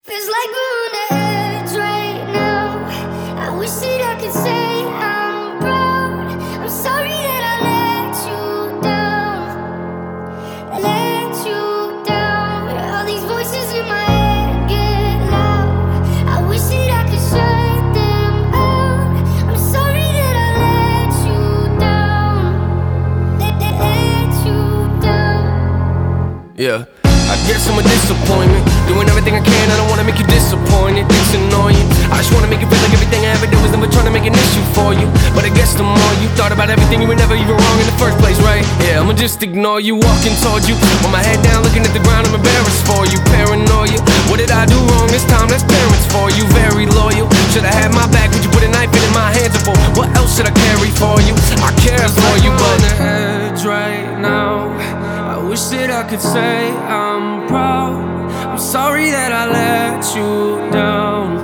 Feels like we're on the edge right now. I wish that I could say I'm proud. I'm sorry that I let you down. Let you down. All these voices in my head get loud. I wish that I could shut them out. I'm sorry that I let you down. Let you down. Yeah, I guess I'm a disappointment. Doing everything I can, I don't wanna make you disappointed. It's annoying. I just wanna make you feel like everything I ever did was never trying to make an issue for you. But I guess the more you thought about everything, you were never even wrong in the first place, right? Yeah, I'ma just ignore you, walking towards you with my head down, looking at the ground. I'm embarrassed for you, paranoia. What did I do wrong this time? That's parents for you, very loyal. Should've had my back, would you put a knife in my hands for? What else should I carry for you? I care for you, but on the edge right now. I wish that I could say I'm proud. I'm sorry that I let you down.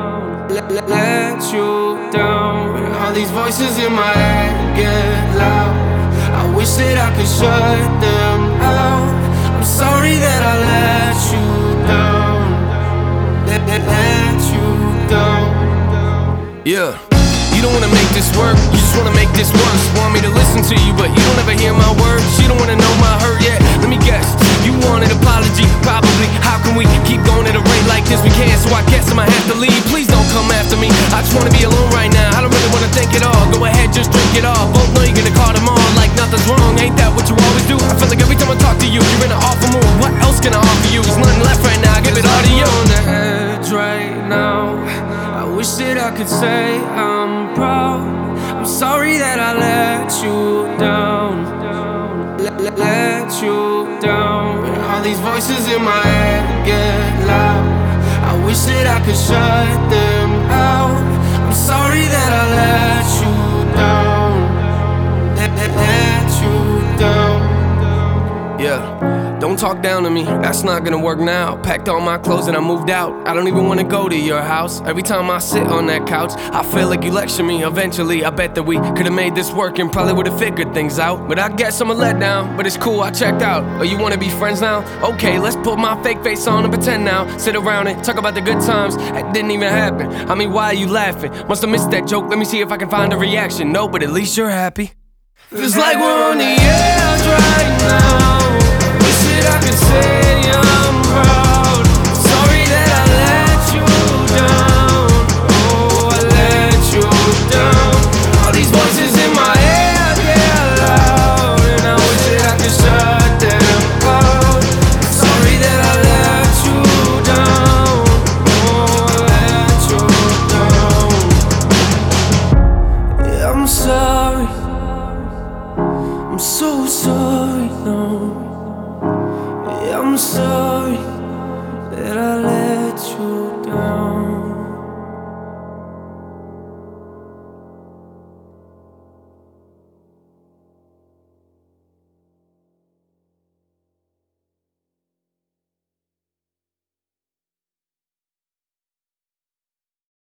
Let you down. All these voices in my head get loud. I wish that I could shut them out. I'm sorry that I let you down. Let you down. Yeah. You don't wanna make this work, you just wanna make this worse. Want me to listen to you, but you don't ever hear my words. You don't wanna know my hurt yet. Let me guess, you want an apology, probably. How can we keep going at a rate like this? We can't, so I guess I'ma have to leave. Please don't come after me, I just wanna be alone right now. I don't really wanna think at all, go ahead, just drink it all. Both know you're gonna call them on like nothing's wrong. Ain't that what you always do? I feel like every time I talk to you, you're in an awful mood. What else can I offer you? There's nothing left right now, I give it all to you. On the edge right now. I wish that I could say I'm proud. I'm sorry that I let you down. Let you down. All these voices in my head get loud. I wish that I could shut them out. I'm sorry that I let you down. Let you down. Yeah. Don't talk down to me, that's not gonna work now. Packed all my clothes and I moved out. I don't even wanna go to your house. Every time I sit on that couch, I feel like you lecture me. Eventually, I bet that we could've made this work and probably would've figured things out. But I guess I'm a letdown, but it's cool, I checked out. Oh, you wanna be friends now? Okay, let's put my fake face on and pretend now. Sit around and talk about the good times. That didn't even happen. I mean, why are you laughing? Must've missed that joke, let me see if I can find a reaction. No, but at least you're happy. Feels like we're on the edge right now. I can say I'm proud. Sorry that I let you down. Oh, I let you down. All these voices in my head get loud, and I wish that I could shut them out. Sorry that I let you down. Oh, I let you down. Yeah, I'm sorry. I'm so sorry now. I'm sorry that I let you down.